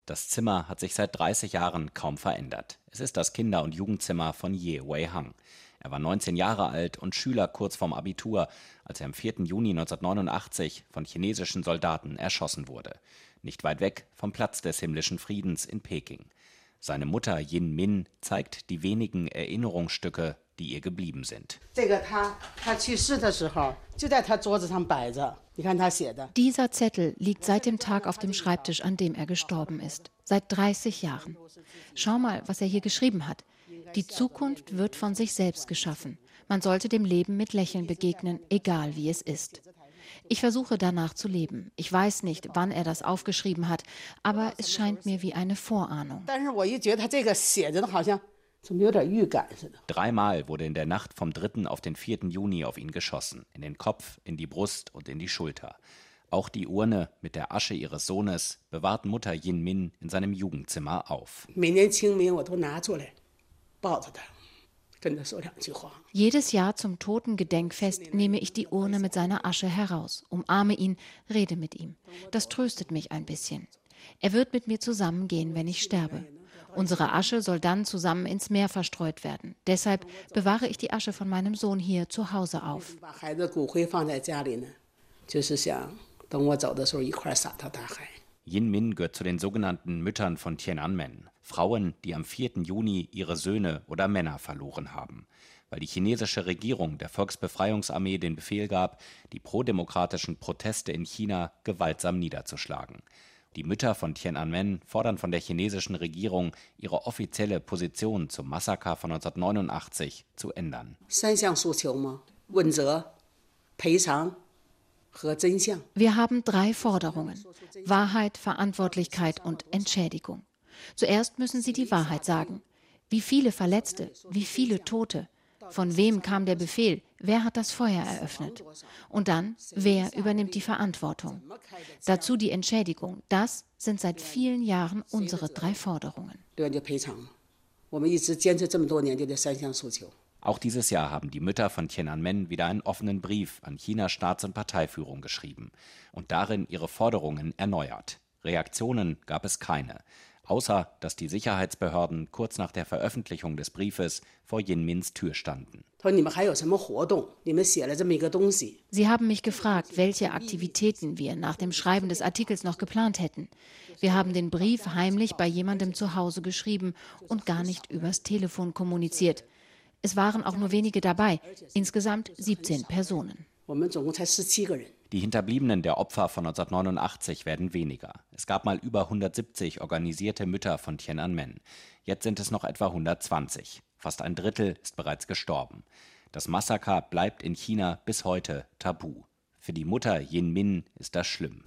Das Zimmer hat sich seit 30 Jahren kaum verändert. Es ist das Kinder- und Jugendzimmer von Ye Wei-hang. Er war 19 Jahre alt und Schüler kurz vorm Abitur, als er am 4. Juni 1989 von chinesischen Soldaten erschossen wurde. Nicht weit weg vom Platz des himmlischen Friedens in Peking. Seine Mutter Yin Min zeigt die wenigen Erinnerungsstücke, die ihr geblieben sind. Dieser Zettel liegt seit dem Tag auf dem Schreibtisch, an dem er gestorben ist. Seit 30 Jahren. Schau mal, was er hier geschrieben hat. Die Zukunft wird von sich selbst geschaffen. Man sollte dem Leben mit Lächeln begegnen, egal wie es ist. Ich versuche danach zu leben. Ich weiß nicht, wann er das aufgeschrieben hat, aber es scheint mir wie eine Vorahnung. 3-mal wurde in der Nacht vom 3. auf den 4. Juni auf ihn geschossen. In den Kopf, in die Brust und in die Schulter. Auch die Urne mit der Asche ihres Sohnes bewahrt Mutter Yin Min in seinem Jugendzimmer auf. Jedes Jahr zum Totengedenkfest nehme ich die Urne mit seiner Asche heraus, umarme ihn, rede mit ihm. Das tröstet mich ein bisschen. Er wird mit mir zusammengehen, wenn ich sterbe. Unsere Asche soll dann zusammen ins Meer verstreut werden. Deshalb bewahre ich die Asche von meinem Sohn hier zu Hause auf. Yin Min gehört zu den sogenannten Müttern von Tiananmen. Frauen, die am 4. Juni ihre Söhne oder Männer verloren haben. Weil die chinesische Regierung der Volksbefreiungsarmee den Befehl gab, die prodemokratischen Proteste in China gewaltsam niederzuschlagen. Die Mütter von Tiananmen fordern von der chinesischen Regierung, ihre offizielle Position zum Massaker von 1989 zu ändern. Wir haben 3 Forderungen: Wahrheit, Verantwortlichkeit und Entschädigung. Zuerst müssen sie die Wahrheit sagen. Wie viele Verletzte, wie viele Tote? Von wem kam der Befehl? Wer hat das Feuer eröffnet? Und dann, wer übernimmt die Verantwortung? Dazu die Entschädigung. Das sind seit vielen Jahren unsere 3 Forderungen. Auch dieses Jahr haben die Mütter von Tiananmen wieder einen offenen Brief an Chinas Staats- und Parteiführung geschrieben und darin ihre Forderungen erneuert. Reaktionen gab es keine, außer dass die Sicherheitsbehörden kurz nach der Veröffentlichung des Briefes vor Yin Mins Tür standen. Sie haben mich gefragt, welche Aktivitäten wir nach dem Schreiben des Artikels noch geplant hätten. Wir haben den Brief heimlich bei jemandem zu Hause geschrieben und gar nicht übers Telefon kommuniziert. Es waren auch nur wenige dabei, insgesamt 17 Personen. Die Hinterbliebenen der Opfer von 1989 werden weniger. Es gab mal über 170 organisierte Mütter von Tiananmen. Jetzt sind es noch etwa 120. Fast ein Drittel ist bereits gestorben. Das Massaker bleibt in China bis heute tabu. Für die Mutter Yin Min ist das schlimm.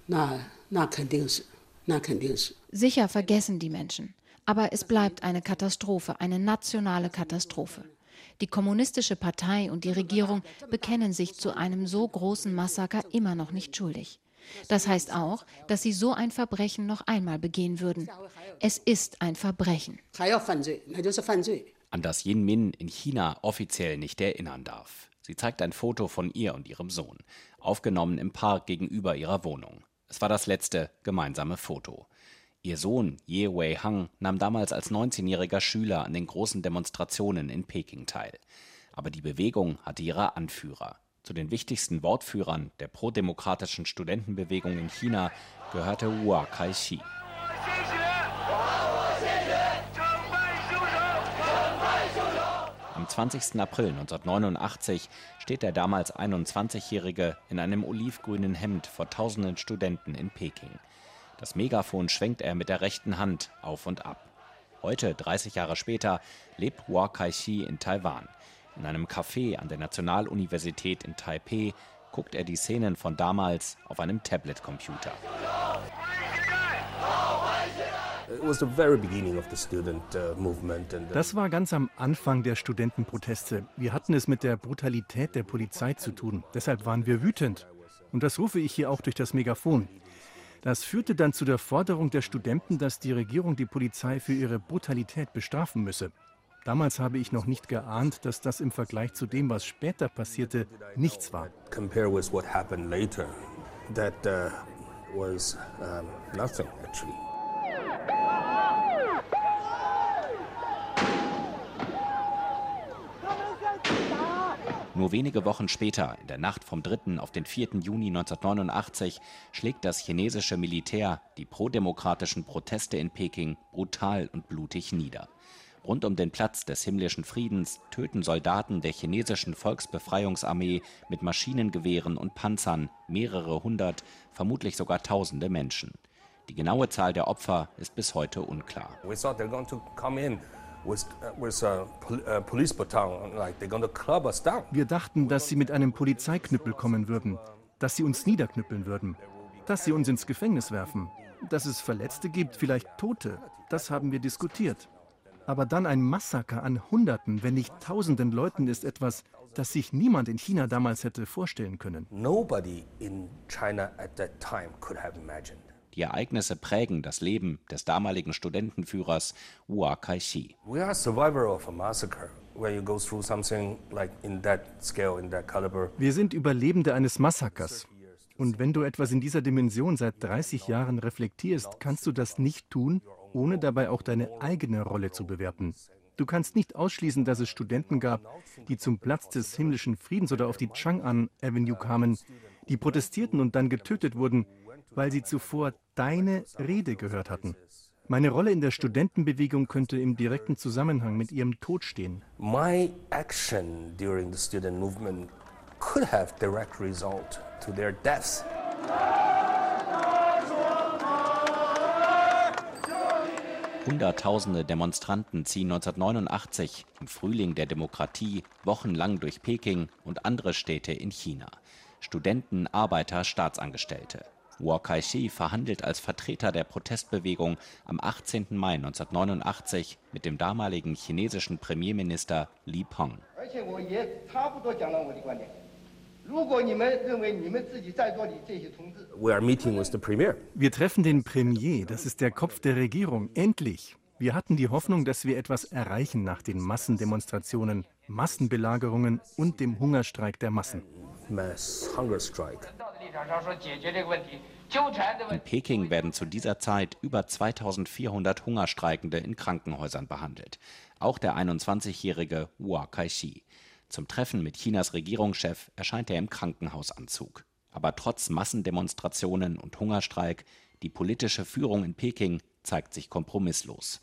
Sicher vergessen die Menschen. Aber es bleibt eine Katastrophe, eine nationale Katastrophe. Die kommunistische Partei und die Regierung bekennen sich zu einem so großen Massaker immer noch nicht schuldig. Das heißt auch, dass sie so ein Verbrechen noch einmal begehen würden. Es ist ein Verbrechen. An das Yin Min in China offiziell nicht erinnern darf. Sie zeigt ein Foto von ihr und ihrem Sohn, aufgenommen im Park gegenüber ihrer Wohnung. Es war das letzte gemeinsame Foto. Ihr Sohn Ye Wei-hang nahm damals als 19-jähriger Schüler an den großen Demonstrationen in Peking teil. Aber die Bewegung hatte ihre Anführer. Zu den wichtigsten Wortführern der prodemokratischen Studentenbewegung in China gehörte Hua Kai-shi. Am 20. April 1989 steht der damals 21-Jährige in einem olivgrünen Hemd vor tausenden Studenten in Peking. Das Megafon schwenkt er mit der rechten Hand auf und ab. Heute, 30 Jahre später, lebt Hua Kai-shi in Taiwan. In einem Café an der Nationaluniversität in Taipeh guckt er die Szenen von damals auf einem Tablet-Computer. Das war ganz am Anfang der Studentenproteste. Wir hatten es mit der Brutalität der Polizei zu tun. Deshalb waren wir wütend. Und das rufe ich hier auch durch das Megafon. Das führte dann zu der Forderung der Studenten, dass die Regierung die Polizei für ihre Brutalität bestrafen müsse. Damals habe ich noch nicht geahnt, dass das im Vergleich zu dem, was später passierte, nichts war. Was nothing actually. Nur wenige Wochen später, in der Nacht vom 3. auf den 4. Juni 1989, schlägt das chinesische Militär die prodemokratischen Proteste in Peking brutal und blutig nieder. Rund um den Platz des himmlischen Friedens töten Soldaten der chinesischen Volksbefreiungsarmee mit Maschinengewehren und Panzern mehrere hundert, vermutlich sogar tausende Menschen. Die genaue Zahl der Opfer ist bis heute unklar. Wir dachten, dass sie mit einem Polizeiknüppel kommen würden, dass sie uns niederknüppeln würden, dass sie uns ins Gefängnis werfen, dass es Verletzte gibt, vielleicht Tote. Das haben wir diskutiert. Aber dann ein Massaker an Hunderten, wenn nicht Tausenden Leuten ist etwas, das sich niemand in China damals hätte vorstellen können. Die Ereignisse prägen das Leben des damaligen Studentenführers Hua Kai-shi. Wir sind Überlebende eines Massakers. Und wenn du etwas in dieser Dimension seit 30 Jahren reflektierst, kannst du das nicht tun, ohne dabei auch deine eigene Rolle zu bewerten. Du kannst nicht ausschließen, dass es Studenten gab, die zum Platz des himmlischen Friedens oder auf die Chang'an Avenue kamen, die protestierten und dann getötet wurden, weil sie zuvor deine Rede gehört hatten. Meine Rolle in der Studentenbewegung könnte im direkten Zusammenhang mit ihrem Tod stehen. My action during the student movement could have direct result to their deaths. Hunderttausende Demonstranten ziehen 1989 im Frühling der Demokratie wochenlang durch Peking und andere Städte in China. Studenten, Arbeiter, Staatsangestellte. Hua Kai-shi verhandelt als Vertreter der Protestbewegung am 18. Mai 1989 mit dem damaligen chinesischen Premierminister Li Peng. Wir treffen den Premier, das ist der Kopf der Regierung, endlich. Wir hatten die Hoffnung, dass wir etwas erreichen nach den Massendemonstrationen, Massenbelagerungen und dem Hungerstreik der Massen. In Peking werden zu dieser Zeit über 2400 Hungerstreikende in Krankenhäusern behandelt. Auch der 21-jährige Hua Kai-shi. Zum Treffen mit Chinas Regierungschef erscheint er im Krankenhausanzug. Aber trotz Massendemonstrationen und Hungerstreik, die politische Führung in Peking zeigt sich kompromisslos.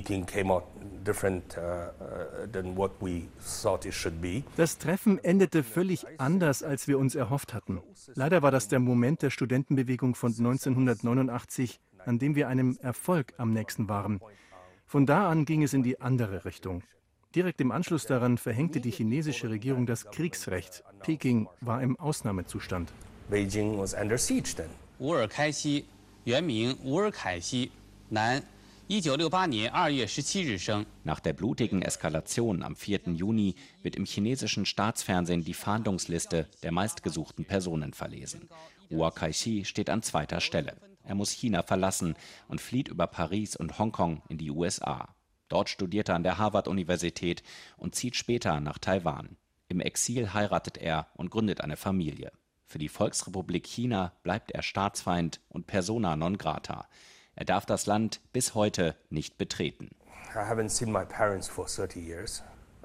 Das Treffen endete völlig anders, als wir uns erhofft hatten. Leider war das der Moment der Studentenbewegung von 1989, an dem wir einem Erfolg am nächsten waren. Von da an ging es in die andere Richtung. Direkt im Anschluss daran verhängte die chinesische Regierung das Kriegsrecht. Peking war im Ausnahmezustand. Beijing was under siege then. Hua Kai-shi, 原名 Hua Kai-shi, 男，1968年2月17日生。 Nach der blutigen Eskalation am 4. Juni wird im chinesischen Staatsfernsehen die Fahndungsliste der meistgesuchten Personen verlesen. Hua Kai-shi steht an zweiter Stelle. Er muss China verlassen und flieht über Paris und Hongkong in die USA. Dort studiert er an der Harvard-Universität und zieht später nach Taiwan. Im Exil heiratet er und gründet eine Familie. Für die Volksrepublik China bleibt er Staatsfeind und persona non grata. Er darf das Land bis heute nicht betreten. I haven't seen my parents for 30 years.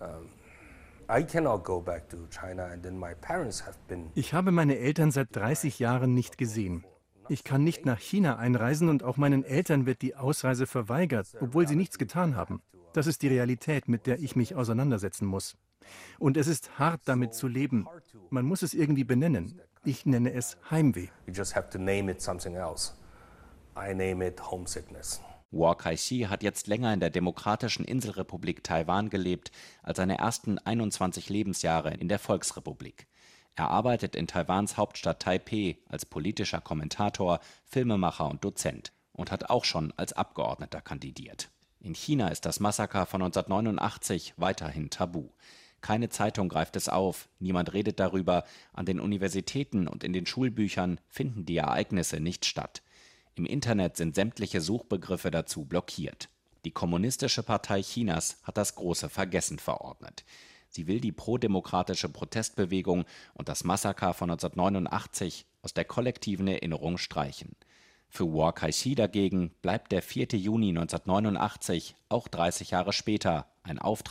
I cannot go back to China and then my parents have been. Ich habe meine Eltern seit 30 Jahren nicht gesehen. Ich kann nicht nach China einreisen und auch meinen Eltern wird die Ausreise verweigert, obwohl sie nichts getan haben. Das ist die Realität, mit der ich mich auseinandersetzen muss. Und es ist hart, damit zu leben. Man muss es irgendwie benennen. Ich nenne es Heimweh. You just have to name it something else. I name it homesickness. Hua Kai-shi hat jetzt länger in der Demokratischen Inselrepublik Taiwan gelebt als seine ersten 21 Lebensjahre in der Volksrepublik. Er arbeitet in Taiwans Hauptstadt Taipeh als politischer Kommentator, Filmemacher und Dozent und hat auch schon als Abgeordneter kandidiert. In China ist das Massaker von 1989 weiterhin tabu. Keine Zeitung greift es auf, niemand redet darüber, an den Universitäten und in den Schulbüchern finden die Ereignisse nicht statt. Im Internet sind sämtliche Suchbegriffe dazu blockiert. Die Kommunistische Partei Chinas hat das große Vergessen verordnet. Sie will die prodemokratische Protestbewegung und das Massaker von 1989 aus der kollektiven Erinnerung streichen. Für Hua Kai-shi dagegen bleibt der 4. Juni 1989 auch 30 Jahre später ein Auftrag,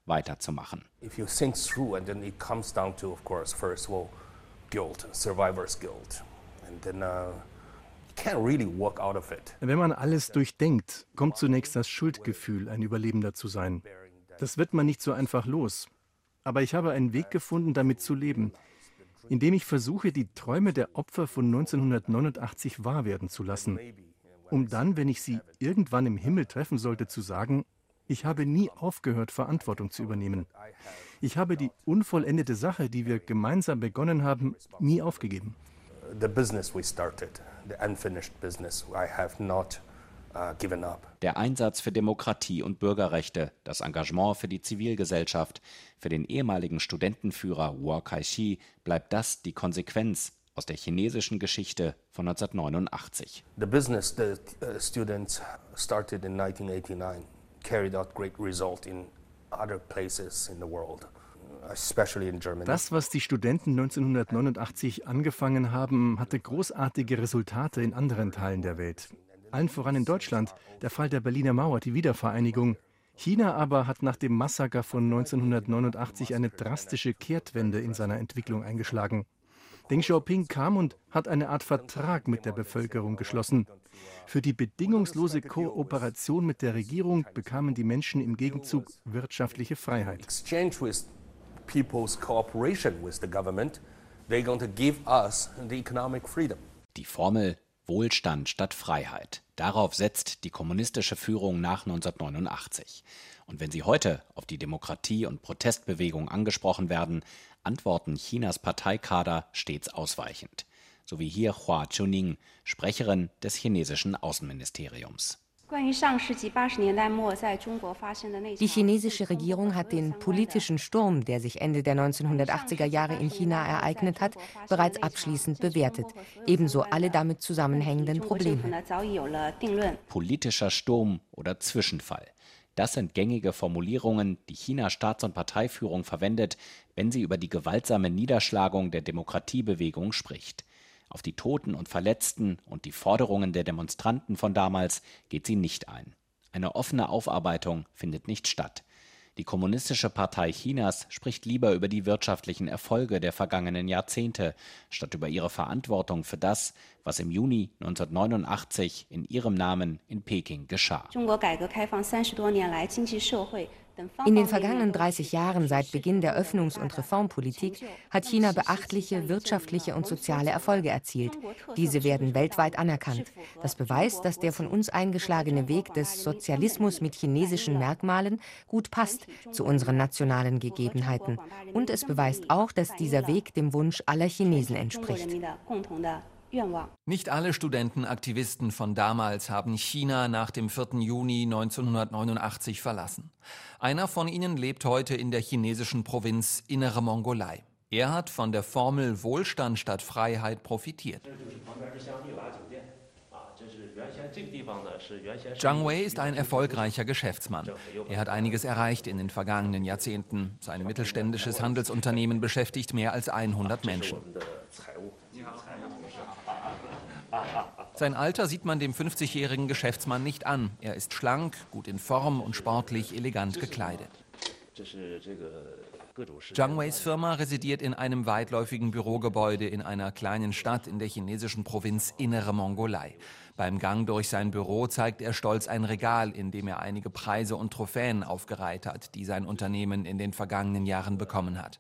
weiterzumachen. If you think through, and then it comes down to, of course, first of all, guilt, survivor's guilt, and then can't really walk out of it. Wenn man alles durchdenkt, kommt zunächst das Schuldgefühl, ein Überlebender zu sein. Das wird man nicht so einfach los. Aber ich habe einen Weg gefunden, damit zu leben, indem ich versuche, die Träume der Opfer von 1989 wahr werden zu lassen, um dann, wenn ich sie irgendwann im Himmel treffen sollte, zu sagen, ich habe nie aufgehört, Verantwortung zu übernehmen. Ich habe die unvollendete Sache, die wir gemeinsam begonnen haben, nie aufgegeben. The business we started, the unfinished business, I have not given up. Der Einsatz für Demokratie und Bürgerrechte, das Engagement für die Zivilgesellschaft, für den ehemaligen Studentenführer Wu Kai-shi bleibt das die Konsequenz aus der chinesischen Geschichte von 1989. The business the students started in 1989 carried out great result in other places in the world, especially in Germany. Das, was die Studenten 1989 angefangen haben, hatte großartige Resultate in anderen Teilen der Welt. Allen voran in Deutschland, der Fall der Berliner Mauer, die Wiedervereinigung. China aber hat nach dem Massaker von 1989 eine drastische Kehrtwende in seiner Entwicklung eingeschlagen. Deng Xiaoping kam und hat eine Art Vertrag mit der Bevölkerung geschlossen. Für die bedingungslose Kooperation mit der Regierung bekamen die Menschen im Gegenzug wirtschaftliche Freiheit. Exchange with people's cooperation with the government, they're going to give us the economic freedom. Die Formel Wohlstand statt Freiheit. Darauf setzt die kommunistische Führung nach 1989. Und wenn sie heute auf die Demokratie- und Protestbewegung angesprochen werden, antworten Chinas Parteikader stets ausweichend. So wie hier Hua Chuning, Sprecherin des chinesischen Außenministeriums. Die chinesische Regierung hat den politischen Sturm, der sich Ende der 1980er Jahre in China ereignet hat, bereits abschließend bewertet. Ebenso alle damit zusammenhängenden Probleme. Politischer Sturm oder Zwischenfall. Das sind gängige Formulierungen, die Chinas Staats- und Parteiführung verwendet, wenn sie über die gewaltsame Niederschlagung der Demokratiebewegung spricht. Auf die Toten und Verletzten und die Forderungen der Demonstranten von damals geht sie nicht ein. Eine offene Aufarbeitung findet nicht statt. Die Kommunistische Partei Chinas spricht lieber über die wirtschaftlichen Erfolge der vergangenen Jahrzehnte, statt über ihre Verantwortung für das, was im Juni 1989 in ihrem Namen in Peking geschah. In den vergangenen 30 Jahren seit Beginn der Öffnungs- und Reformpolitik hat China beachtliche wirtschaftliche und soziale Erfolge erzielt. Diese werden weltweit anerkannt. Das beweist, dass der von uns eingeschlagene Weg des Sozialismus mit chinesischen Merkmalen gut passt zu unseren nationalen Gegebenheiten. Und es beweist auch, dass dieser Weg dem Wunsch aller Chinesen entspricht. Nicht alle Studentenaktivisten von damals haben China nach dem 4. Juni 1989 verlassen. Einer von ihnen lebt heute in der chinesischen Provinz Innere Mongolei. Er hat von der Formel Wohlstand statt Freiheit profitiert. Zhang Wei ist ein erfolgreicher Geschäftsmann. Er hat einiges erreicht in den vergangenen Jahrzehnten. Sein mittelständisches Handelsunternehmen beschäftigt mehr als 100 Menschen. Sein Alter sieht man dem 50-jährigen Geschäftsmann nicht an. Er ist schlank, gut in Form und sportlich elegant gekleidet. Zhang Weis Firma residiert in einem weitläufigen Bürogebäude in einer kleinen Stadt in der chinesischen Provinz Innere Mongolei. Beim Gang durch sein Büro zeigt er stolz ein Regal, in dem er einige Preise und Trophäen aufgereiht hat, die sein Unternehmen in den vergangenen Jahren bekommen hat.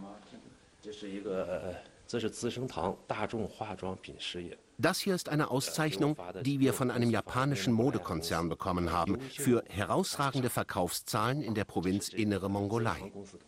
Das hier ist eine Auszeichnung, die wir von einem japanischen Modekonzern bekommen haben, für herausragende Verkaufszahlen in der Provinz Innere Mongolei.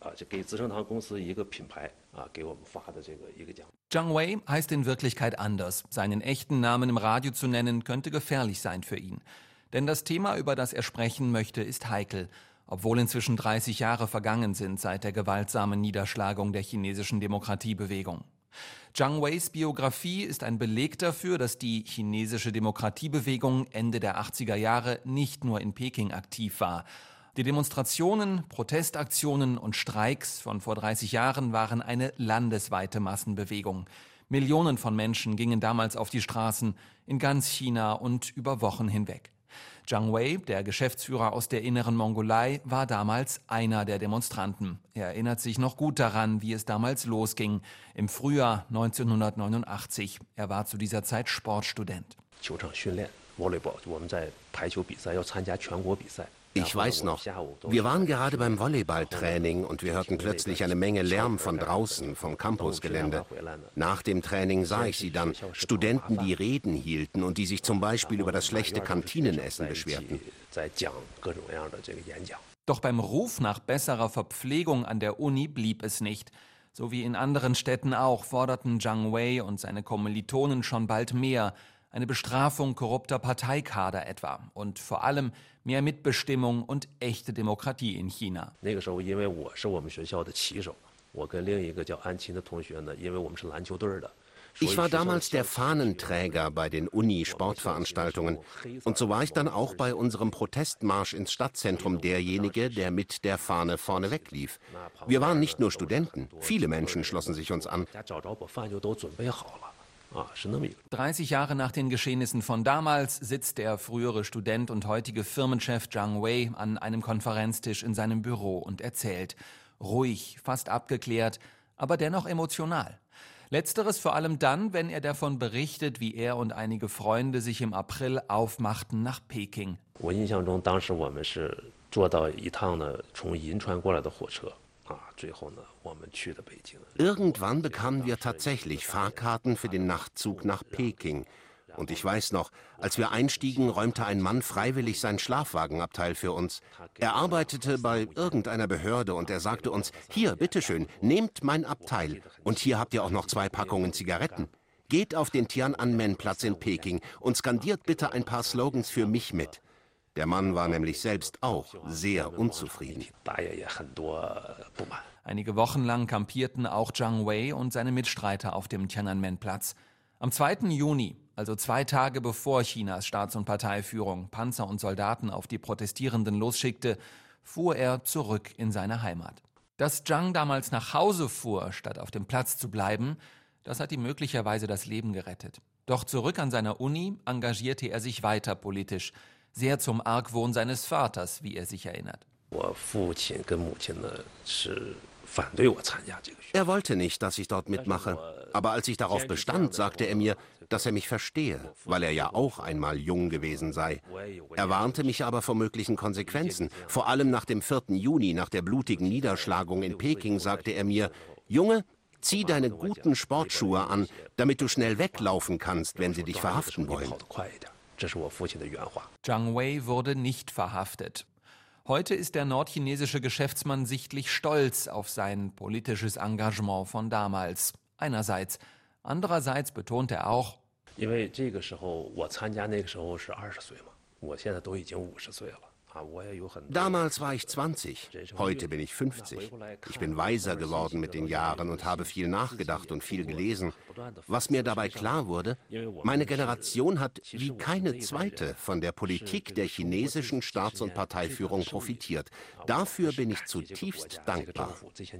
Zhang Wei heißt in Wirklichkeit anders. Seinen echten Namen im Radio zu nennen, könnte gefährlich sein für ihn. Denn das Thema, über das er sprechen möchte, ist heikel. Obwohl inzwischen 30 Jahre vergangen sind seit der gewaltsamen Niederschlagung der chinesischen Demokratiebewegung. Zhang Weis Biografie ist ein Beleg dafür, dass die chinesische Demokratiebewegung Ende der 80er Jahre nicht nur in Peking aktiv war. Die Demonstrationen, Protestaktionen und Streiks von vor 30 Jahren waren eine landesweite Massenbewegung. Millionen von Menschen gingen damals auf die Straßen in ganz China und über Wochen hinweg. Jiang Wei, der Geschäftsführer aus der Inneren Mongolei, war damals einer der Demonstranten. Er erinnert sich noch gut daran, wie es damals losging, im Frühjahr 1989. Er war zu dieser Zeit Sportstudent. Ich weiß noch, wir waren gerade beim Volleyballtraining und wir hörten plötzlich eine Menge Lärm von draußen, vom Campusgelände. Nach dem Training sah ich sie dann, Studenten, die Reden hielten und die sich zum Beispiel über das schlechte Kantinenessen beschwerten. Doch beim Ruf nach besserer Verpflegung an der Uni blieb es nicht. So wie in anderen Städten auch forderten Jiang Wei und seine Kommilitonen schon bald mehr. Eine Bestrafung korrupter Parteikader etwa und vor allem mehr Mitbestimmung und echte Demokratie in China. Ich war damals der Fahnenträger bei den Uni-Sportveranstaltungen und so war ich dann auch bei unserem Protestmarsch ins Stadtzentrum derjenige, der mit der Fahne vorne weglief. Wir waren nicht nur Studenten, viele Menschen schlossen sich uns an. 30 Jahre nach den Geschehnissen von damals sitzt der frühere Student und heutige Firmenchef Jiang Wei an einem Konferenztisch in seinem Büro und erzählt. Ruhig, fast abgeklärt, aber dennoch emotional. Letzteres vor allem dann, wenn er davon berichtet, wie er und einige Freunde sich im April aufmachten nach Peking. Irgendwann bekamen wir tatsächlich Fahrkarten für den Nachtzug nach Peking. Und ich weiß noch, als wir einstiegen, räumte ein Mann freiwillig sein Schlafwagenabteil für uns. Er arbeitete bei irgendeiner Behörde und er sagte uns, hier, bitteschön, nehmt mein Abteil. Und hier habt ihr auch noch 2 Packungen Zigaretten. Geht auf den Tian'anmen-Platz in Peking und skandiert bitte ein paar Slogans für mich mit. Der Mann war nämlich selbst auch sehr unzufrieden. Einige Wochen lang kampierten auch Jiang Wei und seine Mitstreiter auf dem Tian'anmen-Platz. Am 2. Juni, also 2 Tage bevor Chinas Staats- und Parteiführung Panzer und Soldaten auf die Protestierenden losschickte, fuhr er zurück in seine Heimat. Dass Jiang damals nach Hause fuhr, statt auf dem Platz zu bleiben, das hat ihm möglicherweise das Leben gerettet. Doch zurück an seiner Uni engagierte er sich weiter politisch, sehr zum Argwohn seines Vaters, wie er sich erinnert. Er wollte nicht, dass ich dort mitmache. Aber als ich darauf bestand, sagte er mir, dass er mich verstehe, weil er ja auch einmal jung gewesen sei. Er warnte mich aber vor möglichen Konsequenzen. Vor allem nach dem 4. Juni, nach der blutigen Niederschlagung in Peking, sagte er mir, Junge, zieh deine guten Sportschuhe an, damit du schnell weglaufen kannst, wenn sie dich verhaften wollen. Jiang Wei wurde nicht verhaftet. Heute ist der nordchinesische Geschäftsmann sichtlich stolz auf sein politisches Engagement von damals. Einerseits. Andererseits betont er auch, damals war ich 20, heute bin ich 50. Ich bin weiser geworden mit den Jahren und habe viel nachgedacht und viel gelesen. Was mir dabei klar wurde, meine Generation hat wie keine zweite von der Politik der chinesischen Staats- und Parteiführung profitiert. Dafür bin ich zutiefst dankbar.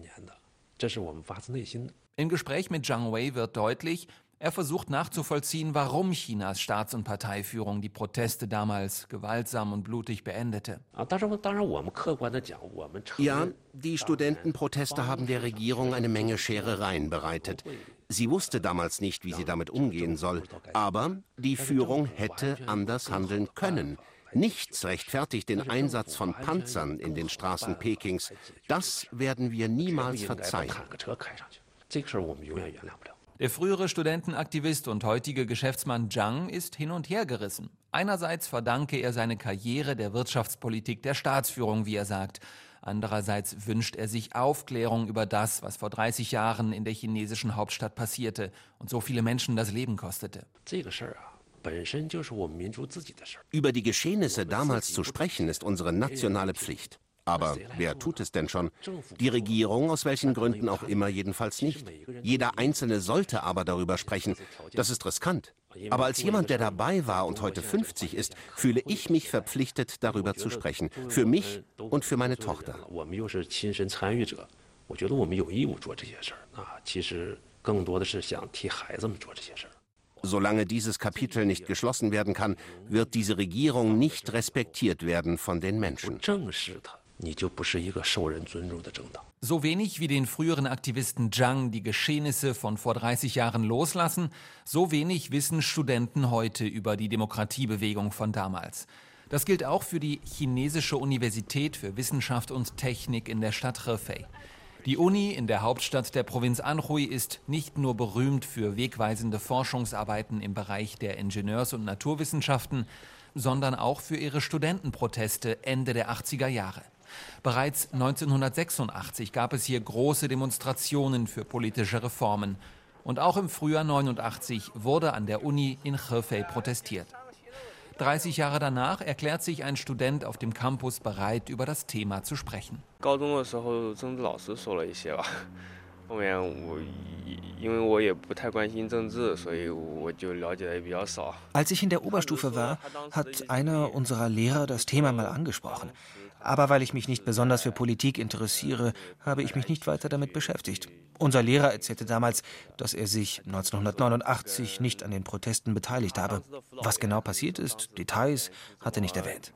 Im Gespräch mit Jiang Wei wird deutlich, er versucht nachzuvollziehen, warum Chinas Staats- und Parteiführung die Proteste damals gewaltsam und blutig beendete. Ja, die Studentenproteste haben der Regierung eine Menge Scherereien bereitet. Sie wusste damals nicht, wie sie damit umgehen soll. Aber die Führung hätte anders handeln können. Nichts rechtfertigt den Einsatz von Panzern in den Straßen Pekings. Das werden wir niemals verzeihen. Der frühere Studentenaktivist und heutige Geschäftsmann Jiang ist hin und her gerissen. Einerseits verdanke er seine Karriere der Wirtschaftspolitik der Staatsführung, wie er sagt. Andererseits wünscht er sich Aufklärung über das, was vor 30 Jahren in der chinesischen Hauptstadt passierte und so viele Menschen das Leben kostete. Über die Geschehnisse damals zu sprechen, ist unsere nationale Pflicht. Aber wer tut es denn schon? Die Regierung, aus welchen Gründen auch immer, jedenfalls nicht. Jeder Einzelne sollte aber darüber sprechen. Das ist riskant. Aber als jemand, der dabei war und heute 50 ist, fühle ich mich verpflichtet, darüber zu sprechen. Für mich und für meine Tochter. Solange dieses Kapitel nicht geschlossen werden kann, wird diese Regierung nicht respektiert werden von den Menschen. So wenig wie den früheren Aktivisten Zhang die Geschehnisse von vor 30 Jahren loslassen, so wenig wissen Studenten heute über die Demokratiebewegung von damals. Das gilt auch für die chinesische Universität für Wissenschaft und Technik in der Stadt Hefei. Die Uni in der Hauptstadt der Provinz Anhui ist nicht nur berühmt für wegweisende Forschungsarbeiten im Bereich der Ingenieurs- und Naturwissenschaften, sondern auch für ihre Studentenproteste Ende der 80er Jahre. Bereits 1986 gab es hier große Demonstrationen für politische Reformen. Und auch im Frühjahr 1989 wurde an der Uni in Hefei protestiert. 30 Jahre danach erklärt sich ein Student auf dem Campus bereit, über das Thema zu sprechen. Als ich in der Oberstufe war, hat einer unserer Lehrer das Thema mal angesprochen. Aber weil ich mich nicht besonders für Politik interessiere, habe ich mich nicht weiter damit beschäftigt. Unser Lehrer erzählte damals, dass er sich 1989 nicht an den Protesten beteiligt habe. Was genau passiert ist, Details, hat er nicht erwähnt.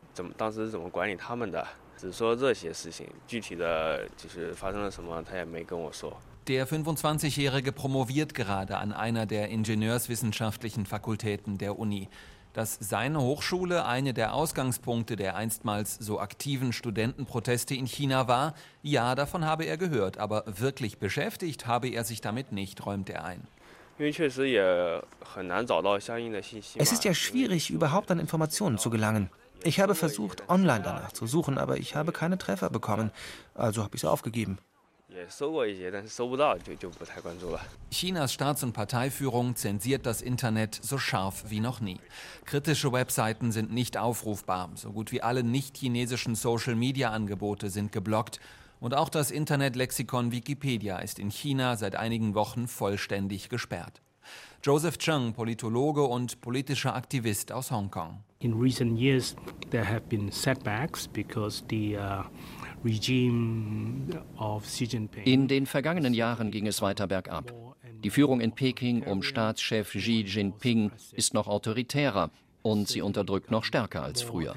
Der 25-Jährige promoviert gerade an einer der ingenieurswissenschaftlichen Fakultäten der Uni. Dass seine Hochschule eine der Ausgangspunkte der einstmals so aktiven Studentenproteste in China war, ja, davon habe er gehört, aber wirklich beschäftigt habe er sich damit nicht, räumt er ein. Es ist ja schwierig, überhaupt an Informationen zu gelangen. Ich habe versucht, online danach zu suchen, aber ich habe keine Treffer bekommen, also habe ich es aufgegeben. Chinas Staats- und Parteiführung zensiert das Internet so scharf wie noch nie. Kritische Webseiten sind nicht aufrufbar. So gut wie alle nicht-chinesischen Social-Media-Angebote sind geblockt. Und auch das Internetlexikon Wikipedia ist in China seit einigen Wochen vollständig gesperrt. Joseph Cheng, Politologe und politischer Aktivist aus Hongkong. In recent years there have been setbacks because the In den vergangenen Jahren ging es weiter bergab. Die Führung in Peking um Staatschef Xi Jinping ist noch autoritärer und sie unterdrückt noch stärker als früher.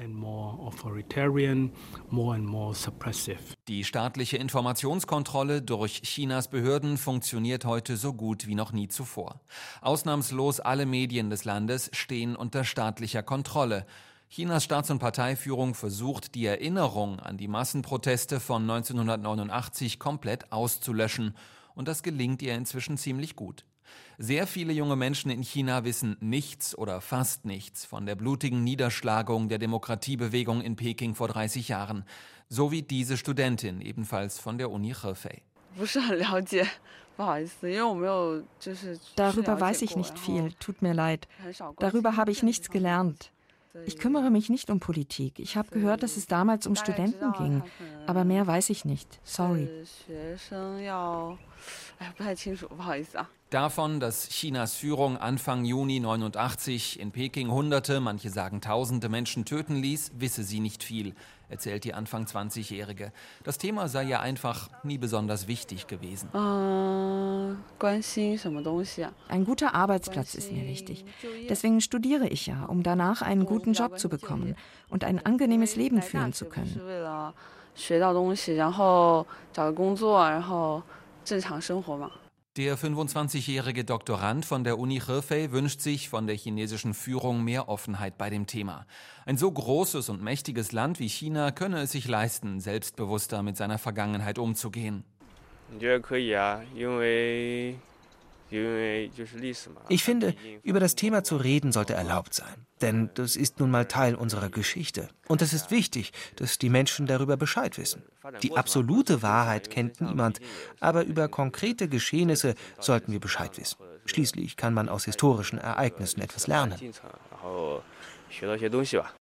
Die staatliche Informationskontrolle durch Chinas Behörden funktioniert heute so gut wie noch nie zuvor. Ausnahmslos alle Medien des Landes stehen unter staatlicher Kontrolle. Chinas Staats- und Parteiführung versucht, die Erinnerung an die Massenproteste von 1989 komplett auszulöschen. Und das gelingt ihr inzwischen ziemlich gut. Sehr viele junge Menschen in China wissen nichts oder fast nichts von der blutigen Niederschlagung der Demokratiebewegung in Peking vor 30 Jahren. So wie diese Studentin, ebenfalls von der Uni Hefei. Darüber weiß ich nicht viel, tut mir leid. Darüber habe ich nichts gelernt. Ich kümmere mich nicht um Politik. Ich habe gehört, dass es damals um Studenten ging. Aber mehr weiß ich nicht. Sorry. Davon, dass Chinas Führung Anfang Juni 89 in Peking Hunderte, manche sagen Tausende Menschen töten ließ, wisse sie nicht viel, erzählt die Anfang 20-Jährige. Das Thema sei ja einfach nie besonders wichtig gewesen. Ein guter Arbeitsplatz ist mir wichtig. Deswegen studiere ich ja, um danach einen guten Job zu bekommen und ein angenehmes Leben führen zu können. Der 25-jährige Doktorand von der Uni Hefei wünscht sich von der chinesischen Führung mehr Offenheit bei dem Thema. Ein so großes und mächtiges Land wie China könne es sich leisten, selbstbewusster mit seiner Vergangenheit umzugehen. Ich finde, über das Thema zu reden sollte erlaubt sein. Denn das ist nun mal Teil unserer Geschichte. Und es ist wichtig, dass die Menschen darüber Bescheid wissen. Die absolute Wahrheit kennt niemand, aber über konkrete Geschehnisse sollten wir Bescheid wissen. Schließlich kann man aus historischen Ereignissen etwas lernen.